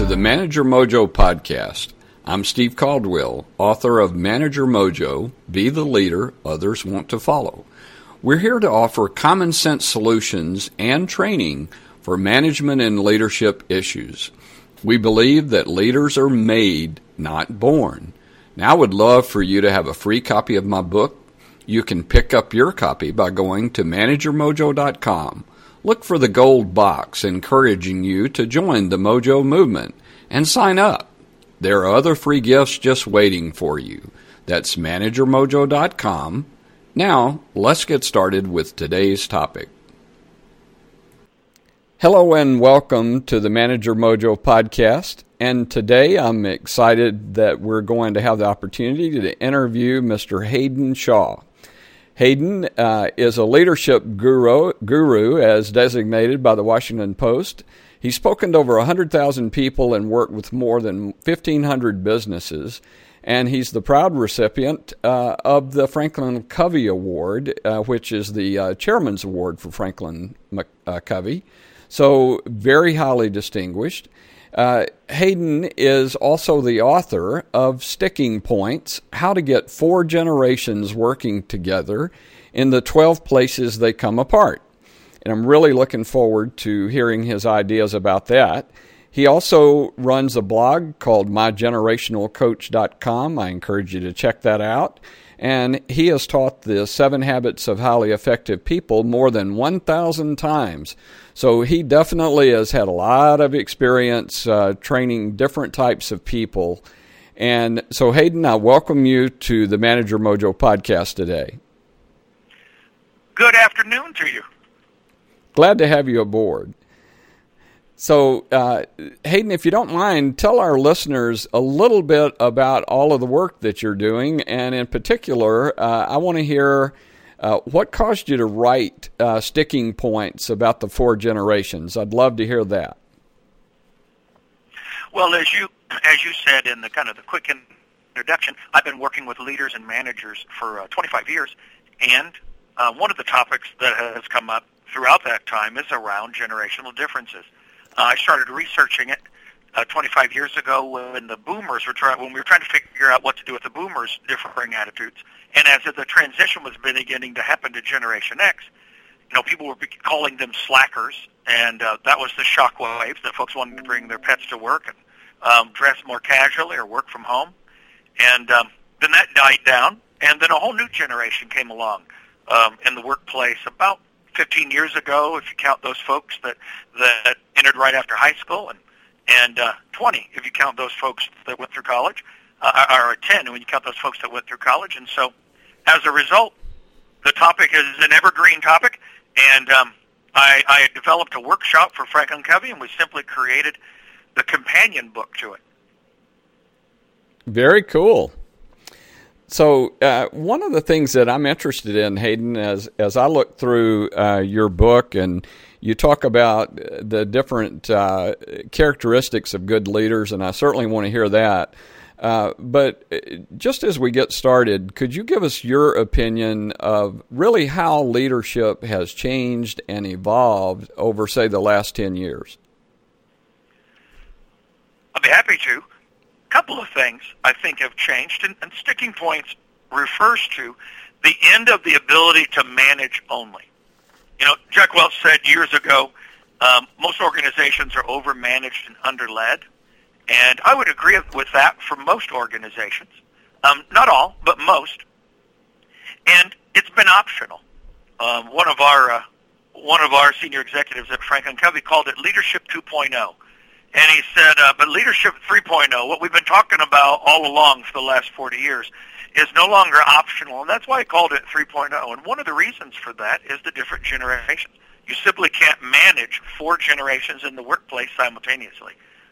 to the Manager Mojo podcast. I'm Steve Caldwell, author of Manager Mojo, Be the Leader Others Want to Follow. We're here to offer common sense solutions and training for management and leadership issues. We believe that leaders are made, not born. Now, I would love for you to have a free copy of my book. You can pick up your copy by going to managermojo.com. Look for the gold box encouraging you to join the Mojo movement and sign up. There are other free gifts just waiting for you. That's managermojo.com. Now, let's get started with today's topic. Hello and welcome to the Manager Mojo podcast. And today I'm excited that we're going to have the opportunity to interview Mr. Hayden Shaw. Hayden is a leadership guru as designated by the Washington Post. He's spoken to over 100,000 people and worked with more than 1,500 businesses. And he's the proud recipient of the Franklin Covey Award, which is the chairman's award for Franklin Covey. So very highly distinguished. Hayden is also the author of Sticking Points, How to Get 4 Generations Working Together in the 12 Places They Come Apart. And I'm really looking forward to hearing his ideas about that. He also runs a blog called mygenerationalcoach.com. I encourage you to check that out. And he has taught the 7 Habits of Highly Effective People more than 1,000 times. So he definitely has had a lot of experience training different types of people. And so, Hayden, I welcome you to the Manager Mojo podcast today. Good afternoon to you. Glad to have you aboard. So, Hayden, if you don't mind, tell our listeners a little bit about all of the work that you're doing. And in particular, I want to hear what caused you to write Sticking Points about the 4 generations. I'd love to hear that. Well, as you said in the kind of the quick introduction, I've been working with leaders and managers for 25 years. And one of the topics that has come up throughout that time is around generational differences. I started researching it 25 years ago when the boomers when we were trying to figure out what to do with the boomers' differing attitudes. And as the transition was beginning to happen to Generation X, people were calling them slackers, and that was the shockwaves that folks wanted to bring their pets to work and dress more casually or work from home. And then that died down, and then a whole new generation came along in the workplace about 15 years ago, if you count those folks that entered right after high school, and 20 if you count those folks that went through college, or 10 when you count those folks that went through college. And so, as a result, the topic is an evergreen topic, and I developed a workshop for Franklin Covey, and we simply created the companion book to it. Very cool. So one of the things that I'm interested in, Hayden, as I look through your book and you talk about the different characteristics of good leaders, and I certainly want to hear that. But just as we get started, could you give us your opinion of really how leadership has changed and evolved over, say, the last 10 years? I'd be happy to. Couple of things I think have changed, and Sticking Points refers to the end of the ability to manage only. Jack Welch said years ago, most organizations are overmanaged and underled, and I would agree with that for most organizations. Not all, but most. And it's been optional. One of our senior executives at Franklin Covey called it Leadership 2.0. And he said, but Leadership 3.0, what we've been talking about all along for the last 40 years, is no longer optional, and that's why he called it 3.0. And one of the reasons for that is the different generations. You simply can't manage 4 generations in the workplace simultaneously.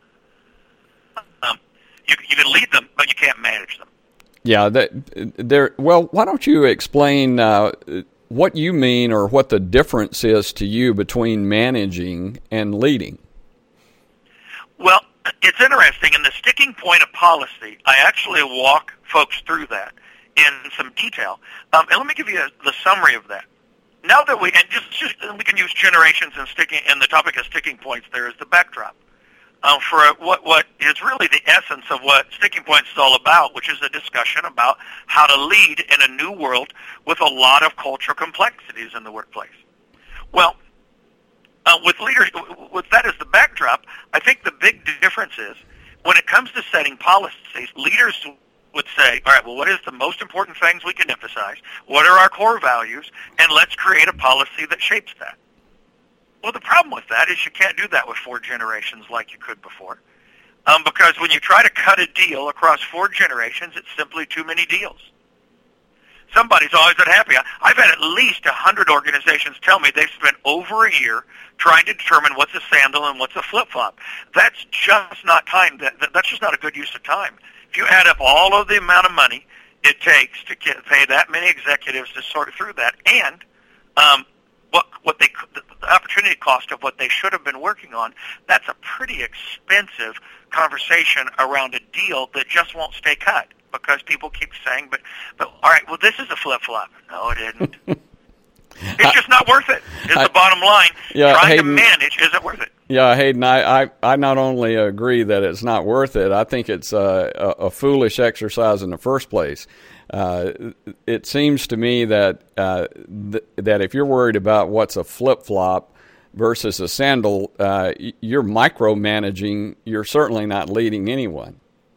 You can lead them, but you can't manage them. Yeah, well, why don't you explain what you mean or what the difference is to you between managing and leading? Well, it's interesting. In the Sticking Point of Policy, I actually walk folks through that in some detail. And let me give you the summary of that. Now that we can use generations and the topic of sticking points there as the backdrop. for what is really the essence of what Sticking Points is all about, which is a discussion about how to lead in a new world with a lot of cultural complexities in the workplace. Well, with that as the backdrop, I think the big difference is when it comes to setting policies, leaders would say, all right, well, what is the most important things we can emphasize? What are our core values? And let's create a policy that shapes that. Well, the problem with that is you can't do that with 4 generations like you could before. Because when you try to cut a deal across 4 generations, it's simply too many deals. Somebody's always unhappy. I've had at least 100 organizations tell me they've spent over a year trying to determine what's a sandal and what's a flip-flop. That's just not time. That's just not a good use of time. If you add up all of the amount of money it takes to pay that many executives to sort through that, and the opportunity cost of what they should have been working on, that's a pretty expensive conversation around a deal that just won't stay cut because people keep saying, but all right, well, this is a flip-flop. No, it isn't. It's just not worth it, is the bottom line. Yeah, Trying Hayden, to manage isn't worth it. Yeah, Hayden, I not only agree that it's not worth it, I think it's a foolish exercise in the first place. It seems to me that that if you're worried about what's a flip-flop versus a sandal, you're micromanaging. You're certainly not leading anyone.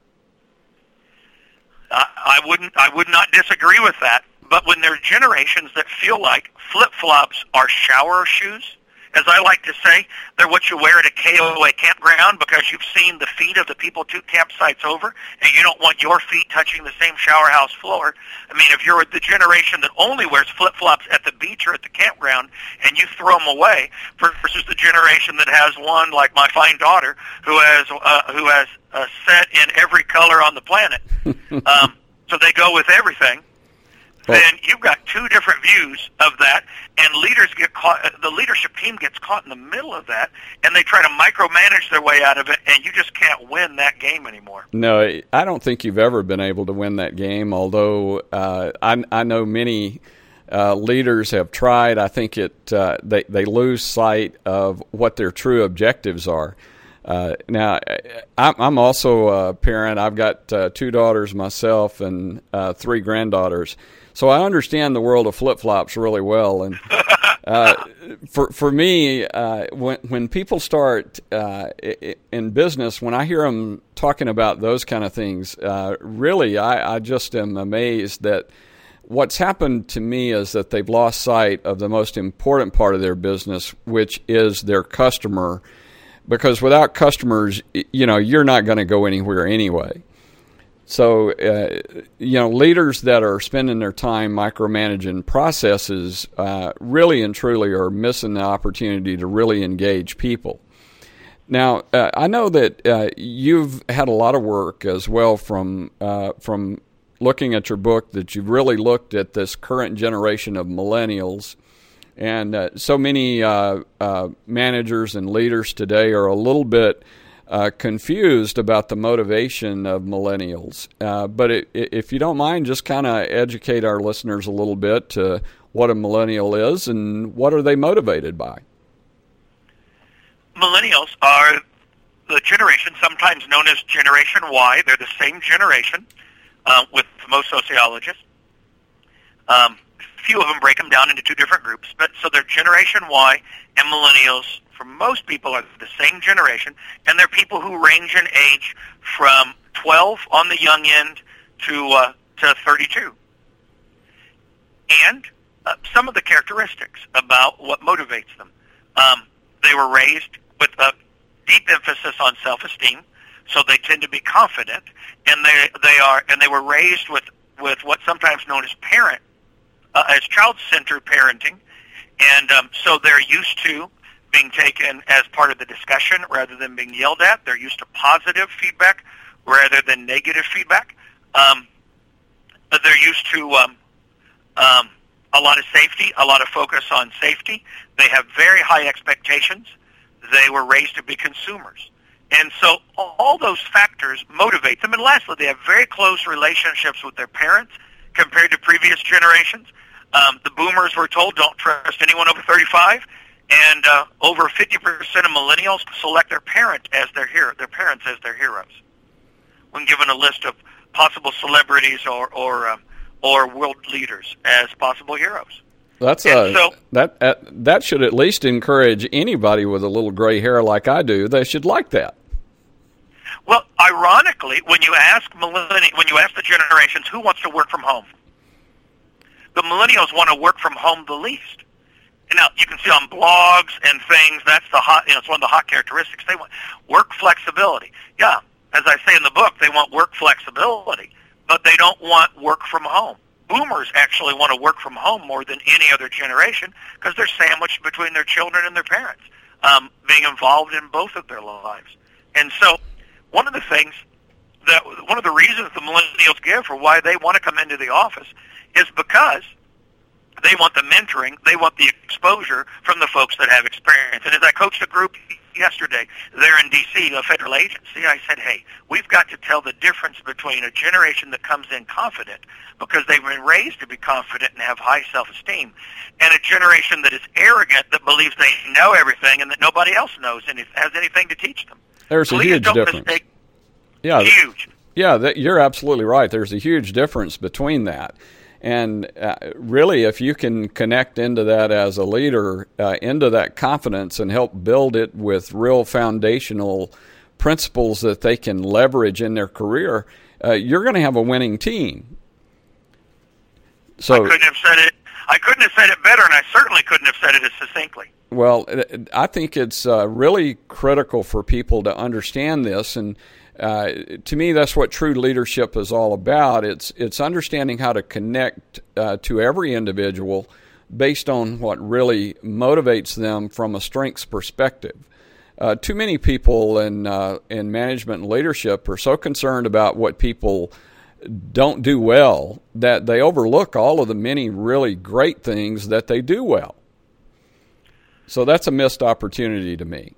I would not disagree with that. But when there are generations that feel like flip-flops are shower shoes, as I like to say, they're what you wear at a KOA campground because you've seen the feet of the people 2 campsites over, and you don't want your feet touching the same shower house floor. I mean, if you're the generation that only wears flip-flops at the beach or at the campground, and you throw them away, versus the generation that has one, like my fine daughter, who has a set in every color on the planet, so they go with everything. Then you've got 2 different views of that, and leaders get caught. The leadership team gets caught in the middle of that, and they try to micromanage their way out of it, and you just can't win that game anymore. No, I don't think you've ever been able to win that game. Although I know many leaders have tried. I think they lose sight of what their true objectives are. Now, I'm also a parent. I've got 2 daughters myself and 3 granddaughters. So I understand the world of flip-flops really well. And for me, when people start in business, when I hear them talking about those kind of things, really I just am amazed that what's happened to me is that they've lost sight of the most important part of their business, which is their customer. Because without customers, you're not going to go anywhere anyway. So, leaders that are spending their time micromanaging processes really and truly are missing the opportunity to really engage people. Now, I know that you've had a lot of work as well from looking at your book, that you've really looked at this current generation of millennials. And so many managers and leaders today are a little bit confused about the motivation of millennials. But if you don't mind, just kind of educate our listeners a little bit to what a millennial is and what are they motivated by. Millennials are the generation sometimes known as Generation Y. They're the same generation with most sociologists. Few of them break them down into 2 different groups, but so they're Generation Y, and millennials, for most people, are the same generation, and they're people who range in age from 12 on the young end to 32. And some of the characteristics about what motivates them. They were raised with a deep emphasis on self-esteem, so they tend to be confident, and they were raised with what's sometimes known as child-centered parenting, and so they're used to being taken as part of the discussion rather than being yelled at. They're used to positive feedback rather than negative feedback. They're used to a lot of safety, a lot of focus on safety. They have very high expectations. They were raised to be consumers. And so all those factors motivate them. And lastly, they have very close relationships with their parents compared to previous generations. The boomers were told, don't trust anyone over 35. And over 50% of millennials select their parents as their heroes when given a list of possible celebrities or world leaders as possible heroes. That should at least encourage anybody with a little gray hair like I do. They should like that. Well, ironically, when you ask the generations who wants to work from home, the millennials want to work from home the least. And now you can see on blogs and things that's it's one of the hot characteristics. They want work flexibility. Yeah, as I say in the book, they want work flexibility, but they don't want work from home. Boomers actually want to work from home more than any other generation because they're sandwiched between their children and their parents, being involved in both of their lives. And so one of the reasons the millennials give for why they want to come into the office is because they want the mentoring, they want the exposure from the folks that have experience. And as I coached a group yesterday there in D.C., a federal agency, I said, hey, we've got to tell the difference between a generation that comes in confident because they've been raised to be confident and have high self-esteem, and a generation that is arrogant, that believes they know everything and that nobody else knows and has anything to teach them. There's a huge difference. Yeah, huge. Yeah, you're absolutely right. There's a huge difference between that. And really, if you can connect into that as a leader, into that confidence and help build it with real foundational principles that they can leverage in their career, you're going to have a winning team. So I couldn't have said it better, and I certainly couldn't have said it as succinctly. Well, I think it's really critical for people to understand this, and to me, that's what true leadership is all about. It's understanding how to connect to every individual based on what really motivates them from a strengths perspective. Too many people in management and leadership are so concerned about what people don't do well that they overlook all of the many really great things that they do well. So that's a missed opportunity to me.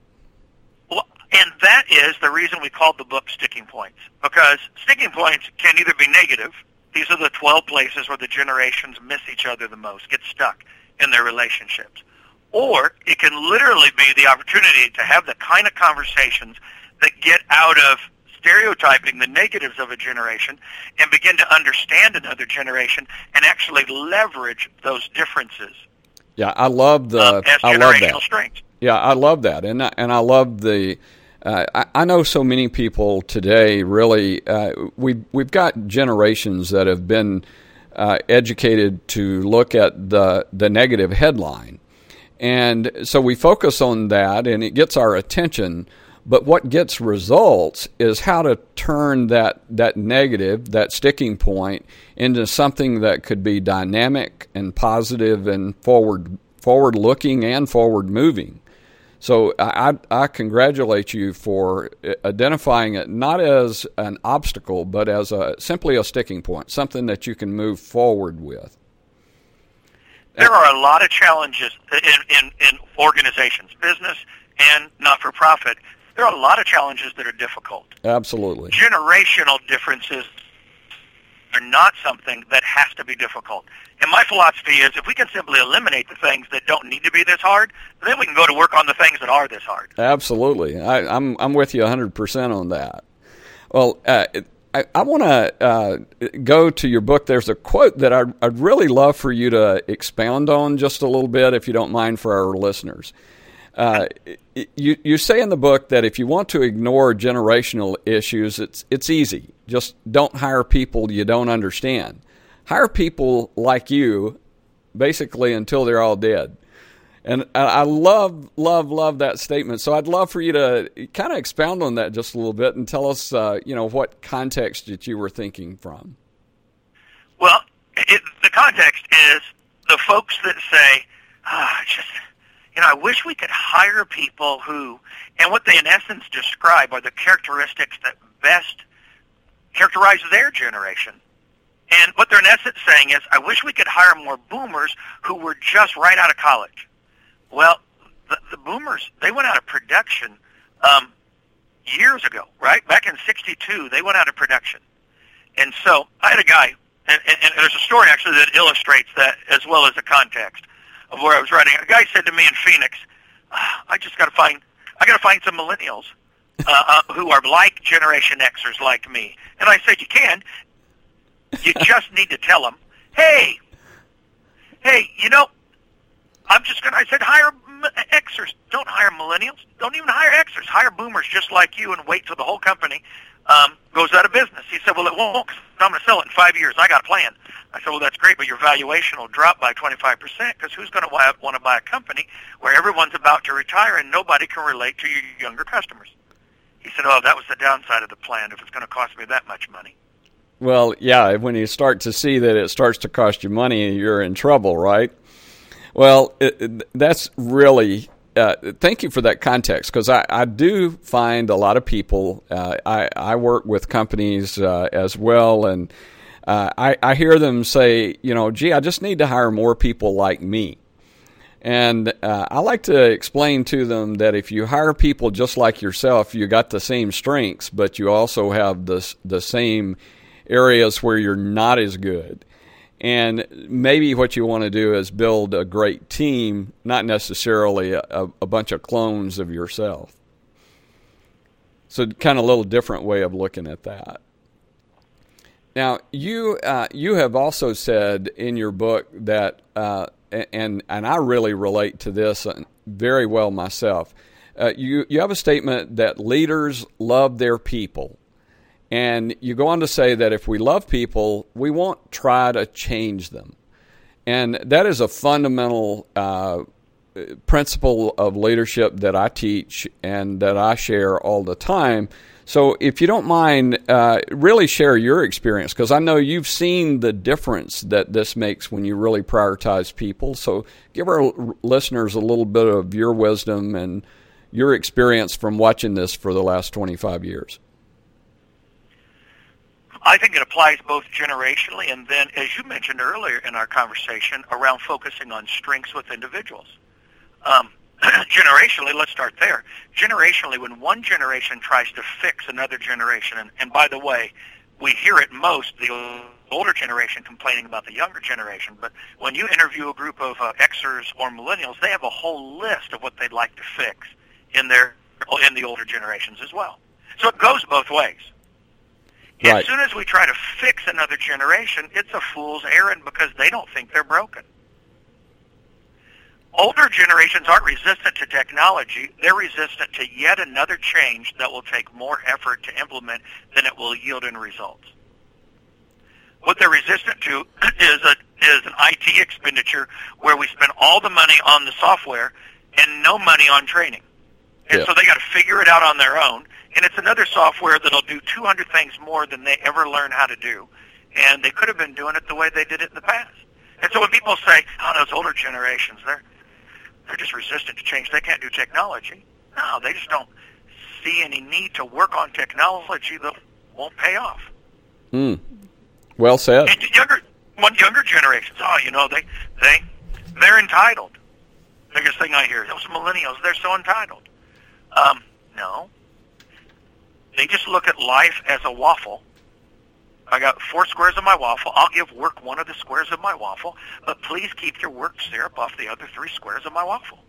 And that is the reason we called the book Sticking Points, because sticking points can either be negative. These are the 12 places where the generations miss each other the most, get stuck in their relationships. Or it can literally be the opportunity to have the kind of conversations that get out of stereotyping the negatives of a generation and begin to understand another generation and actually leverage those differences. Yeah, I love generational strengths. Yeah, I love that, and I love the. I know so many people today. Really, we've got generations that have been educated to look at the negative headline, and so we focus on that, and it gets our attention. But what gets results is how to turn that negative, that sticking point, into something that could be dynamic and positive and forward-looking and forward-moving. So I congratulate you for identifying it not as an obstacle, but as simply a sticking point, something that you can move forward with. There are a lot of challenges in organizations, business and not-for-profit. There are a lot of challenges that are difficult. Absolutely. Generational differences are not something that has to be difficult. And my philosophy is if we can simply eliminate the things that don't need to be this hard, then we can go to work on the things that are this hard. Absolutely. I'm with you 100% on that. Well, I want to go to your book. There's a quote that I'd really love for you to expound on just a little bit, if you don't mind, for our listeners. You say in the book that if you want to ignore generational issues, it's easy. Just don't hire people you don't understand. Hire people like you, basically, until they're all dead. And I love that statement. So I'd love for you to kind of expound on that just a little bit and tell us, what context that you were thinking from. Well, the context is the folks that say, I wish we could hire people who, and what they in essence describe are the characteristics that best characterize their generation. And what they're in essence saying is, I wish we could hire more boomers who were just right out of college. Well, the boomers, they went out of production years ago, right? Back in '62, they went out of production. And so I had a guy, and there's a story actually that illustrates that as well as the context of where I was writing. A guy said to me in Phoenix, I got to find some millennials who are like Generation Xers like me. And I said, you can. You just need to tell them, hey, I said, hire Xers. Don't hire millennials. Don't even hire Xers. Hire boomers just like you and wait till the whole company goes out of business. He said, well, it won't, 'cause I'm going to sell it in 5 years. I got a plan. I said, well, that's great, but your valuation will drop by 25% because who's going to want to buy a company where everyone's about to retire and nobody can relate to your younger customers? He said, oh, that was the downside of the plan if it's going to cost me that much money. Well, yeah, when you start to see that it starts to cost you money, you're in trouble, right? Well, that's really, thank you for that context, because I do find a lot of people, I work with companies as well, and I hear them say, gee, I just need to hire more people like me. And I like to explain to them that if you hire people just like yourself, you got the same strengths, but you also have the same areas where you're not as good. And maybe what you want to do is build a great team, not necessarily a bunch of clones of yourself. So kind of a little different way of looking at that. Now, you have also said in your book that, and I really relate to this very well myself, you have a statement that leaders love their people. And you go on to say that if we love people, we won't try to change them. And that is a fundamental principle of leadership that I teach and that I share all the time. So if you don't mind, really share your experience, because I know you've seen the difference that this makes when you really prioritize people. So give our listeners a little bit of your wisdom and your experience from watching this for the last 25 years. I think it applies both generationally and then, as you mentioned earlier in our conversation, around focusing on strengths with individuals. Generationally, let's start there. Generationally, when one generation tries to fix another generation, and by the way, we hear it most, the older generation complaining about the younger generation, but when you interview a group of Xers or millennials, they have a whole list of what they'd like to fix in the older generations as well. So it goes both ways. Right. As soon as we try to fix another generation, it's a fool's errand because they don't think they're broken. Older generations aren't resistant to technology. They're resistant to yet another change that will take more effort to implement than it will yield in results. What they're resistant to is an IT expenditure where we spend all the money on the software and no money on training. And so they got to figure it out on their own. And it's another software that'll do 200 things more than they ever learned how to do. And they could have been doing it the way they did it in the past. And so when people say, oh, those older generations, they're just resistant to change. They can't do technology. No, they just don't see any need to work on technology that won't pay off. Well said. And younger generations, they're entitled. Biggest thing I hear, those millennials, they're so entitled. No. They just look at life as a waffle. I got 4 squares of my waffle. I'll give work one of the squares of my waffle, but please keep your work syrup off the other 3 squares of my waffle.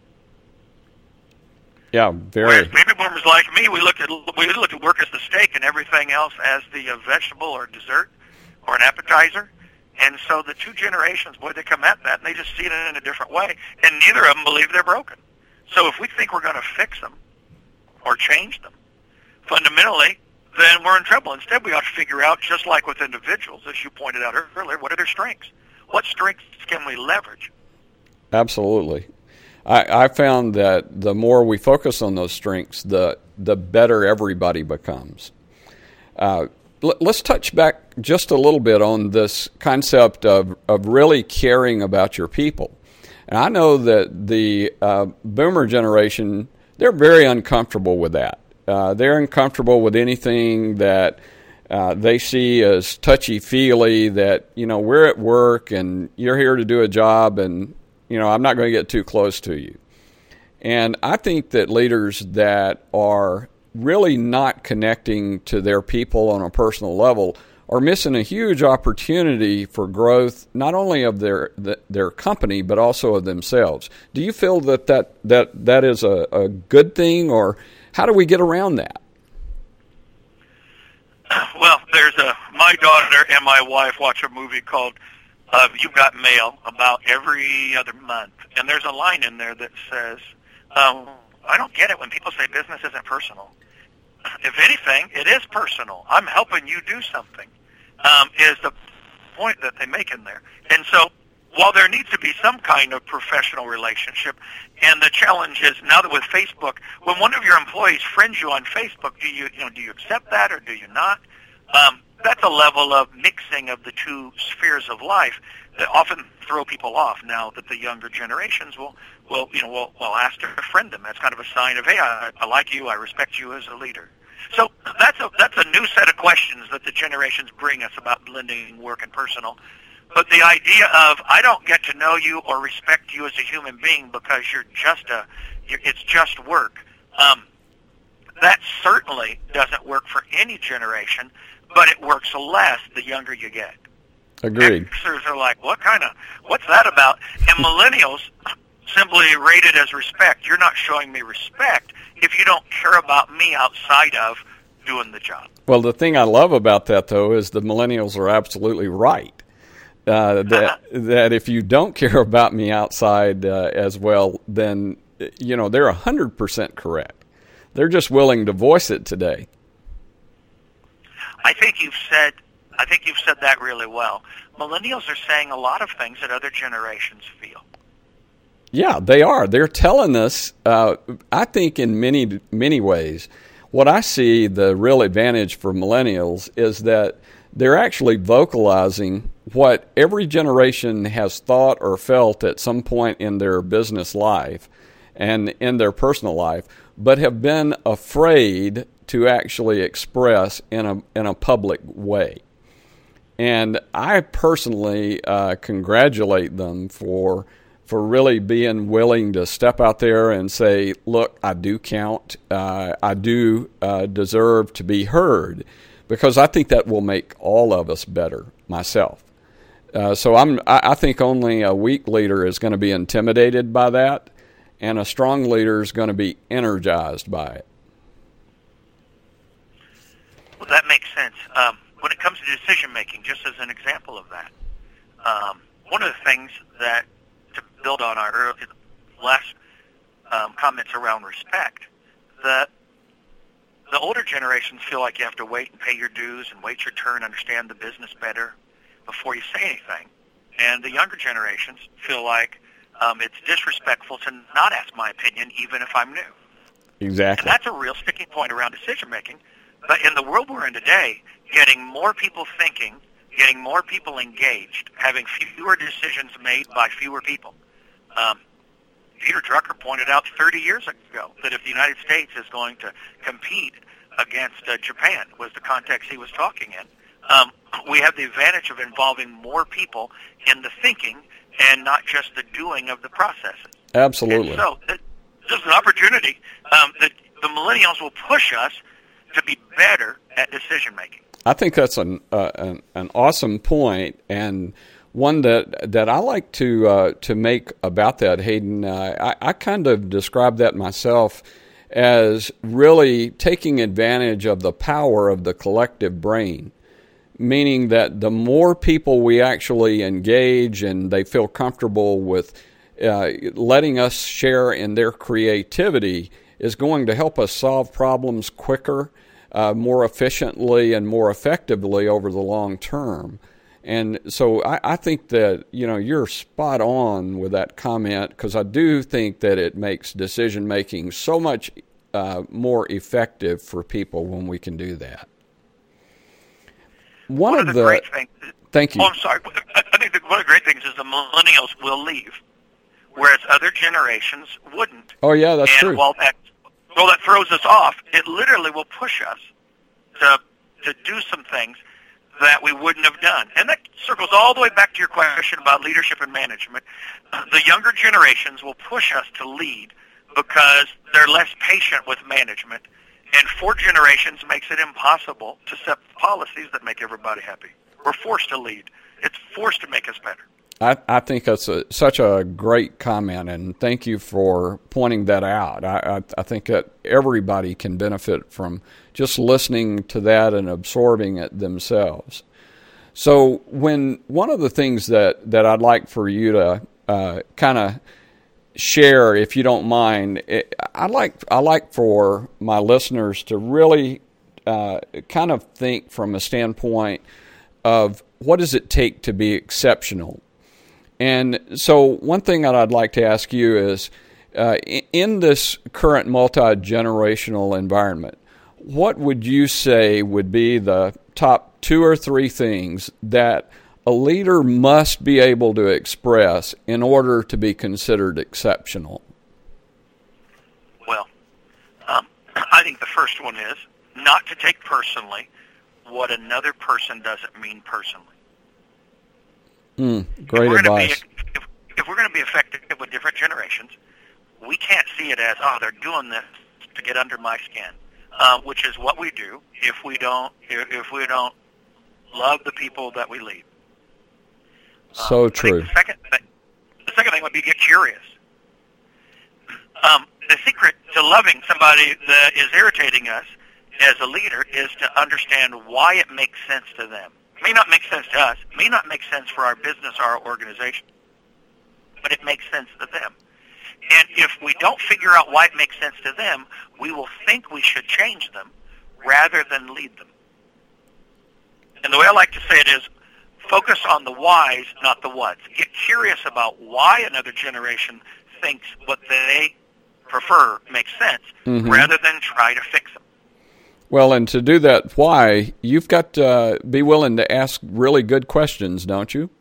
Yeah, very. Whereas baby boomers like me, we look at work as the steak and everything else as the vegetable or dessert or an appetizer. And so the 2 generations, boy, they come at that and they just see it in a different way, and neither of them believe they're broken. So if we think we're going to fix them or change them, fundamentally, then we're in trouble. Instead, we ought to figure out, just like with individuals, as you pointed out earlier, what are their strengths? What strengths can we leverage? Absolutely. I found that the more we focus on those strengths, the better everybody becomes. Let's touch back just a little bit on this concept of really caring about your people. And I know that the boomer generation, they're very uncomfortable with that. They're uncomfortable with anything that they see as touchy-feely, that, we're at work and you're here to do a job and, I'm not going to get too close to you. And I think that leaders that are really not connecting to their people on a personal level are missing a huge opportunity for growth, not only of their company, but also of themselves. Do you feel that is a good thing, or how do we get around that? Well, there's my daughter and my wife watch a movie called You've Got Mail about every other month, and there's a line in there that says, I don't get it when people say business isn't personal. If anything, it is personal. I'm helping you do something, is the point that they make in there. And so while there needs to be some kind of professional relationship, and the challenge is now that with Facebook, when one of your employees friends you on Facebook, do you accept that or do you not? That's a level of mixing of the two spheres of life that often throw people off. Now that the younger generations will ask to friend them. That's kind of a sign of, hey, I like you, I respect you as a leader. So that's a new set of questions that the generations bring us about blending work and personal. But the idea of I don't get to know you or respect you as a human being because it's just work. That certainly doesn't work for any generation, but it works less the younger you get. Agreed. Xers are like, what's that about? And millennials simply rate it as respect. You're not showing me respect if you don't care about me outside of doing the job. Well, the thing I love about that, though, is the millennials are absolutely right. That if you don't care about me outside as well, then, they're 100% correct. They're just willing to voice it today. I think you've said that really well. Millennials are saying a lot of things that other generations feel. Yeah, they are. They're telling us, I think in many, many ways, what I see the real advantage for millennials is that they're actually vocalizing what every generation has thought or felt at some point in their business life and in their personal life, but have been afraid to actually express in a public way. And I personally congratulate them for really being willing to step out there and say, look, I do count, I do deserve to be heard, because I think that will make all of us better, myself. So I think only a weak leader is going to be intimidated by that, and a strong leader is going to be energized by it. Well, that makes sense. When it comes to decision-making, just as an example of that, one of the things that, to build on our last comments around respect, that the older generations feel like you have to wait and pay your dues and wait your turn, understand the business better before you say anything. And the younger generations feel like it's disrespectful to not ask my opinion, even if I'm new. Exactly. And that's a real sticking point around decision-making. But in the world we're in today, getting more people thinking, getting more people engaged, having fewer decisions made by fewer people. Peter Drucker pointed out 30 years ago that if the United States is going to compete against Japan, was the context he was talking in, we have the advantage of involving more people in the thinking and not just the doing of the processes. Absolutely. And so there's an opportunity that the millennials will push us to be better at decision-making. I think that's an awesome point, and one that I like to make about that, Hayden. I kind of describe that myself as really taking advantage of the power of the collective brain, meaning that the more people we actually engage and they feel comfortable with letting us share in their creativity is going to help us solve problems quicker, more efficiently, and more effectively over the long term. And so I think that, you're spot on with that comment, because I do think that it makes decision-making so much more effective for people when we can do that. One of the great things. Thank you. Oh, I'm sorry. I think that one of the great things is the millennials will leave, whereas other generations wouldn't. Oh, yeah, that's true. And while that throws us off, it literally will push us to do some things that we wouldn't have done. And that circles all the way back to your question about leadership and management. The younger generations will push us to lead because they're less patient with management, And 4 generations makes it impossible to set policies that make everybody happy. We're forced to lead. It's forced to make us better. I think that's such a great comment, and thank you for pointing that out. I think that everybody can benefit from just listening to that and absorbing it themselves. So one of the things that I'd like for you to kind of share, if you don't mind, I like for my listeners to really kind of think from a standpoint of what does it take to be exceptional. And so one thing that I'd like to ask you is, in this current multi-generational environment, what would you say would be the top 2 or 3 things that a leader must be able to express in order to be considered exceptional? Well, I think the first one is not to take personally what another person doesn't mean personally. Great advice. If we're going to be effective with different generations, we can't see it as, they're doing this to get under my skin, which is what we do if we don't love the people that we lead. So true. The second thing would be get curious. The secret to loving somebody that is irritating us as a leader is to understand why it makes sense to them. It may not make sense to us, it may not make sense for our business or our organization, but it makes sense to them. And if we don't figure out why it makes sense to them, we will think we should change them rather than lead them. And the way I like to say it is, focus on the whys, not the whats. Get curious about why another generation thinks what they prefer makes sense, rather than try to fix them. Well, and to do that why, you've got to be willing to ask really good questions, don't you?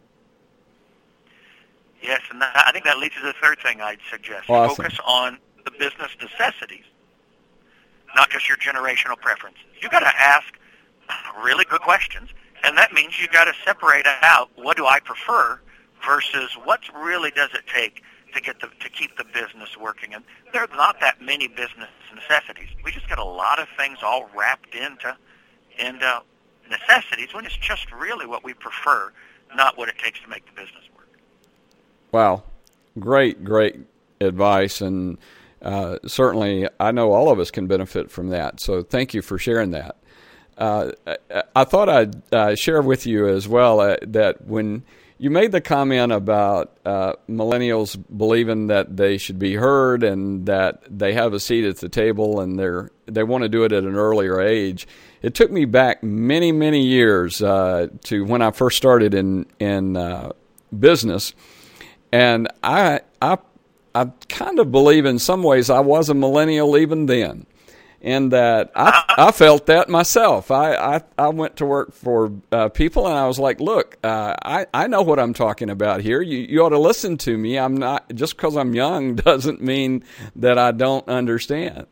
Yes, and I think that leads to the third thing I'd suggest. Awesome. Focus on the business necessities, not just your generational preferences. You've got to ask really good questions, and that means you've got to separate out what do I prefer versus what really does it take to keep the business working. And there are not that many business necessities. We just got a lot of things all wrapped into necessities when it's just really what we prefer, not what it takes to make the business work. Wow. Great advice, and certainly I know all of us can benefit from that, so thank you for sharing that. I thought I'd share with you as well that when you made the comment about millennials believing that they should be heard and that they have a seat at the table and they want to do it at an earlier age. It took me back many, many years to when I first started in business, and I kind of believe in some ways I was a millennial even then. And that I felt that myself. I went to work for people, and I was like, "Look, I know what I'm talking about here. You ought to listen to me. I'm not just because I'm young doesn't mean that I don't understand."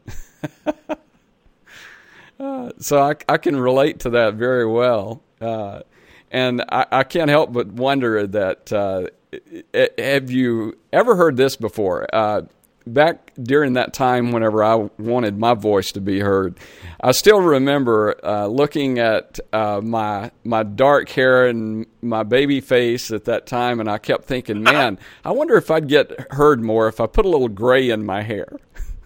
So I can relate to that very well, and I can't help but wonder that have you ever heard this before? Back during that time, whenever I wanted my voice to be heard, I still remember looking at my dark hair and my baby face at that time, and I kept thinking, man, I wonder if I'd get heard more if I put a little gray in my hair.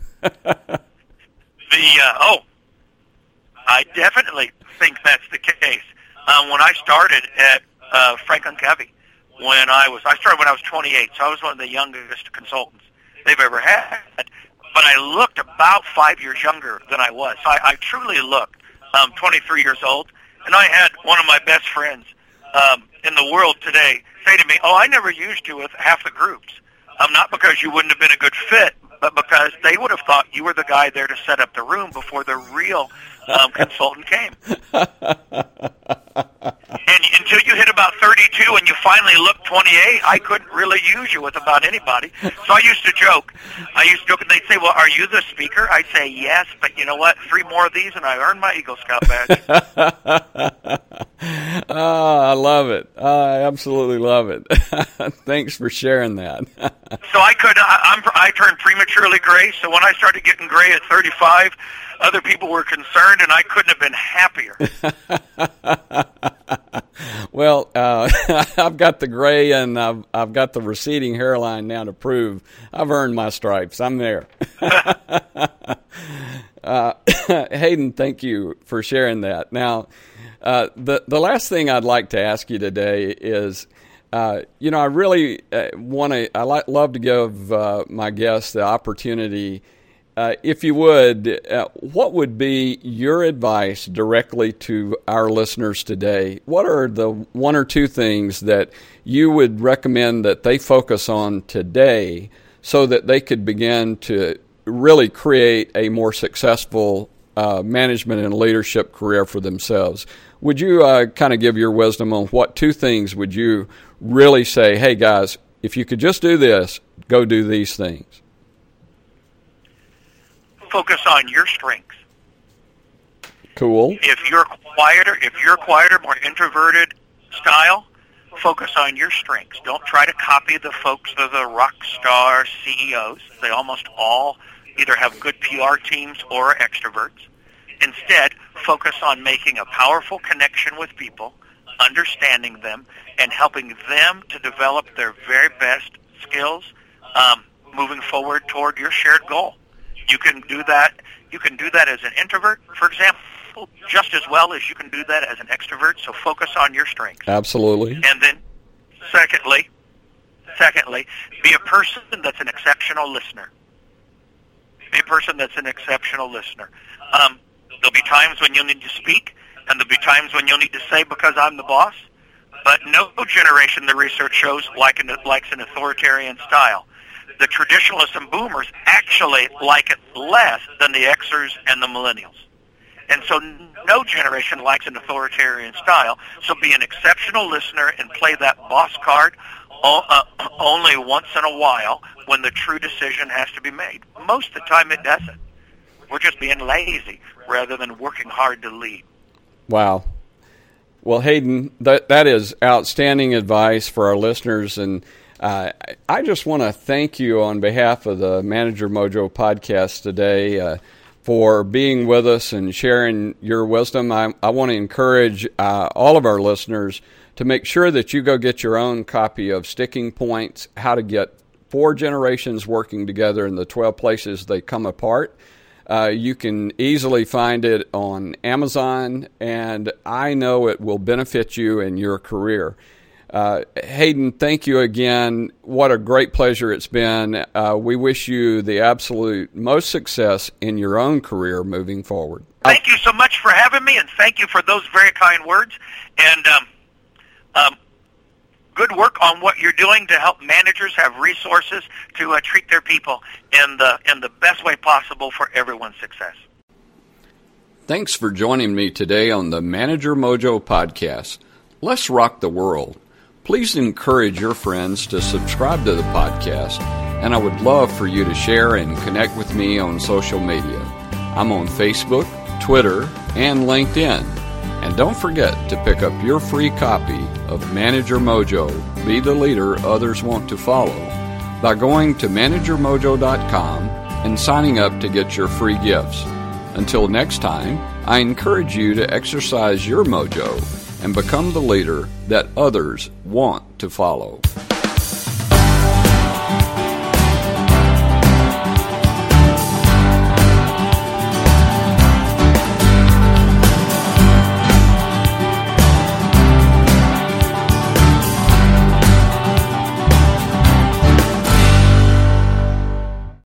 I definitely think that's the case. When I started at Franklin Covey, I started when I was 28, so I was one of the youngest consultants they've ever had, but I looked about 5 years younger than I was. So I truly looked 23 years old, and I had one of my best friends in the world today say to me, I never used you with half the groups. Not because you wouldn't have been a good fit, but because they would have thought you were the guy there to set up the room before the real consultant came. And until you hit about 32 and you finally look 28, I couldn't really use you with about anybody. So I used to joke, and they'd say, well, are you the speaker? I'd say, yes, but you know what? 3 more of these and I earned my Eagle Scout badge. I love it. I absolutely love it. Thanks for sharing that. So I turned prematurely gray, so when I started getting gray at 35, Other people were concerned, and I couldn't have been happier. Well, I've got the gray and I've got the receding hairline now to prove I've earned my stripes. I'm there. Hayden, thank you for sharing that. Now, the last thing I'd like to ask you today is, I really love to give my guests the opportunity. If you would, what would be your advice directly to our listeners today? What are the one or two things that you would recommend that they focus on today so that they could begin to really create a more successful management and leadership career for themselves? Would you kind of give your wisdom on what two things would you really say, hey, guys, if you could just do this, go do these things? Focus on your strengths. Cool. If you're quieter, more introverted style, focus on your strengths. Don't try to copy the folks that are the rock star CEOs. They almost all either have good PR teams or are extroverts. Instead, focus on making a powerful connection with people, understanding them, and helping them to develop their very best skills moving forward toward your shared goal. You can do that. You can do that as an introvert, for example, just as well as you can do that as an extrovert. So focus on your strengths. Absolutely. And then, secondly, be a person that's an exceptional listener. Be a person that's an exceptional listener. There'll be times when you'll need to speak, and there'll be times when you'll need to say, because I'm the boss. But no generation, the research shows, likes an authoritarian style. The traditionalists and boomers actually like it less than the Xers and the millennials. And so no generation likes an authoritarian style. So be an exceptional listener and play that boss card only once in a while when the true decision has to be made. Most of the time it doesn't. We're just being lazy rather than working hard to lead. Wow. Well, Hayden, that is outstanding advice for our listeners, and I just want to thank you on behalf of the Manager Mojo podcast today for being with us and sharing your wisdom. I want to encourage all of our listeners to make sure that you go get your own copy of Sticking Points, How to Get 4 Generations Working Together in the 12 Places They Come Apart. You can easily find it on Amazon, and I know it will benefit you in your career. Hayden, thank you again. What a great pleasure it's been. We wish you the absolute most success in your own career moving forward. Thank you so much for having me, and thank you for those very kind words. And good work on what you're doing to help managers have resources to treat their people in the best way possible for everyone's success. Thanks for joining me today on the Manager Mojo podcast. Let's rock the world. Please encourage your friends to subscribe to the podcast, and I would love for you to share and connect with me on social media. I'm on Facebook, Twitter, and LinkedIn. And don't forget to pick up your free copy of Manager Mojo, Be the Leader Others Want to Follow, by going to managermojo.com and signing up to get your free gifts. Until next time, I encourage you to exercise your mojo and become the leader that others want to follow.